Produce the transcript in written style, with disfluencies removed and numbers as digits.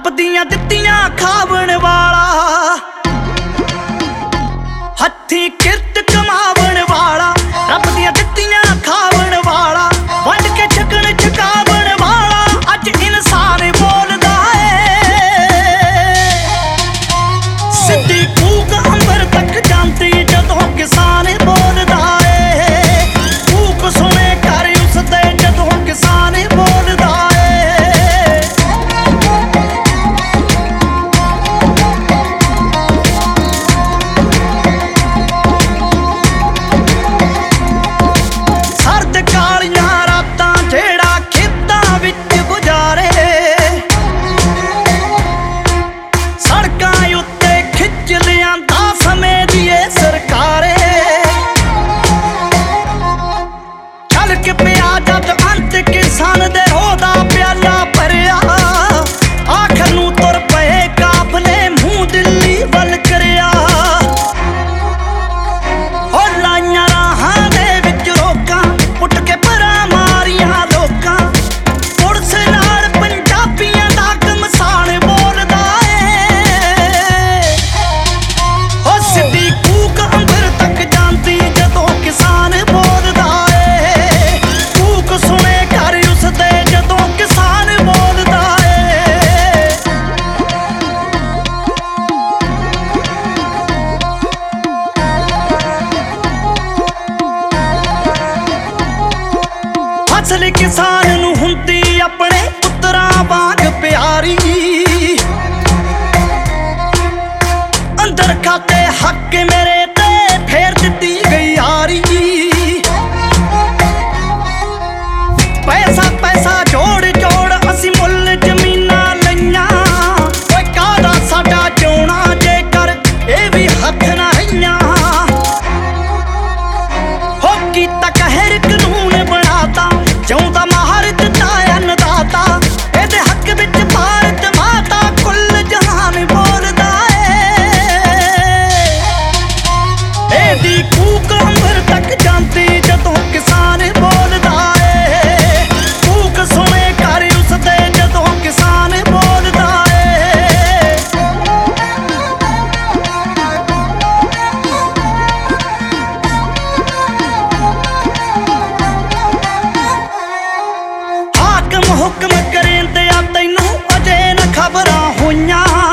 ਰੱਬ ਦੀਆਂ ਦਿੱਤੀਆਂ ਖਾਵਣ ਵਾਲਾ, ਹੱਥੀਂ ਕਿਰਤ ਕਮਾਵਣ ਵਾਲਾ, ਰੱਬ ਦੀਆਂ ਦਿੱਤੀਆਂ ਖਾਵਣ ਵਾਲਾ, ਵੰਡ ਕੇ ਛਕਣ ਛਕਾਵਣ ਵਾਲਾ, ਅੱਜ ਇਨਸਾਨ ਬੋਲਦਾ ਏ। ਸਿੱਧੀ ਕੂਕ ਅੰਬਰ ਤੱਕ ਜਾਂਦੀ ਜਦੋਂ ਕਿਸਾਨ ਬੋਲਦਾ ਏ, ਕੂਕ ਸੁਣੇ ਕਰ ਉਸਦੇ ਜਦੋਂ ਕਿਸਾਨ ਬੋਲਦਾ ਏ। ਸਰਦ ਕਾਲੀਆਂ ਰਾਤਾਂ ਜਿਹੜਾ ਖੇਤਾਂ ਵਿੱਚ ਗੁਜ਼ਾਰੇ, ਸੜਕਾਂ ਉੱਤੇ ਖਿੱਚ ਲਿਆਂਦਾ ਸਮੇਂ ਦੀ ਏ ਸਰਕਾਰੇ। ਛਲਕ ਪਿਆ ਜਦ ਅੰਤ ਕਿਸਾਨ ਦੇ ਹੋਦਾ ਪਿਆਲਾ ਭਰਿਆ, ਆਖਰ ਨੂੰ ਤੁਰ ਪਏ ਕਾਫਲੇ ਮੂੰਹ ਦਿੱਲੀ ਵੱਲ ਕਰਿਆ। ਹੋ ਲਾਈਆਂ ਰਾਹਾਂ ਦੇ ਵਿੱਚ ਰੋਕਾਂ, ਉੱਠ ਕੇ ਪਰਾਂ ਮਾਰੀਆਂ ਲੋਕਾਂ, ਪੁਲਿਸ ਨਾਲ ਪੰਜਾਬੀਆਂ ਦਾ ਘਮਸਾਨ ਬੋਲਦਾ ਏ। ਹੋ ਸਿੱਧੀ ਕੂਕ ਅੰਬਰ ਤੱਕ ਜਾਂਦੀ ਜਦੋਂ ਕਿਸਾਨ ਬੋਲਦਾ ਏ, ਕੂਕ ਸੁਣੇ ਕਰ ਉਸਦੇ ਜਦੋਂ ਕਿਸਾਨ ਬੋਲਦਾ ਏ। ਫਸਲ ਕਿਸਾਨ ਨੂੰ ਹੁੰਦੀ ਆਪਣੇ ਪੁੱਤਰਾਂ ਵਾਂਗ ਪਿਆਰੀ, ਅੰਦਰ ਖਾਤੇ ਹੱਕ ਮੇਰੇ ਤੇ ਫੇਰ ਦਿੱਤੀ ਗਈ ਯਾਰੀ। ਪੈਸਾ ਪੈਸਾ ਜੋੜ ਜੋੜ ਅਸੀਂ ਮੁੱਲ ਜ਼ਮੀਨਾਂ ਲਈਆਂ, ਓਏ ਕਾਹਦਾ ਸਾਡਾ ਜਿਉਣਾ ਜੇਕਰ ਇਹ ਵੀ ਹੱਥ ਨਾ ਰਹੀਆਂ। ਹੋ ਕੀਤਾ ਕਹਿਰ ਕਾਨੂੰਨ ਬਣਾਤਾ, ਜਿਉਂਦਾ ਮਾਹਰ ਦਿੱਤਾ ਅੰਨਦਾਤਾ, ਇਹਦੇ ਹੱਕ ਵਿੱਚ ਭਾਰਤ ਮਾਤਾ ਕੁੱਲ ਜਹਾਨ ਬੋਲਦਾ ਏ। ਇਹਦੀ ਕੂਕ ਅੰਬਰ ਤੱਕ ਜਾਂਦੀ ਜਦੋਂ ਕਿਸਾਨ ਬੋਲਦਾ ਏ, ਕੂਕ ਸੁਣੇ ਕਰ ਉਸਦੇ ਜਦੋਂ ਕਿਸਾਨ ਬੋਲਦਾ ਏ। ਹਾਕਮ ਹੁਕਮ ਕਰੇਂਦੇ ਆ ਤੈਨੂੰ ਅਜੇ ਨਾ ਖਬਰਾਂ ਹੋਈਆਂ,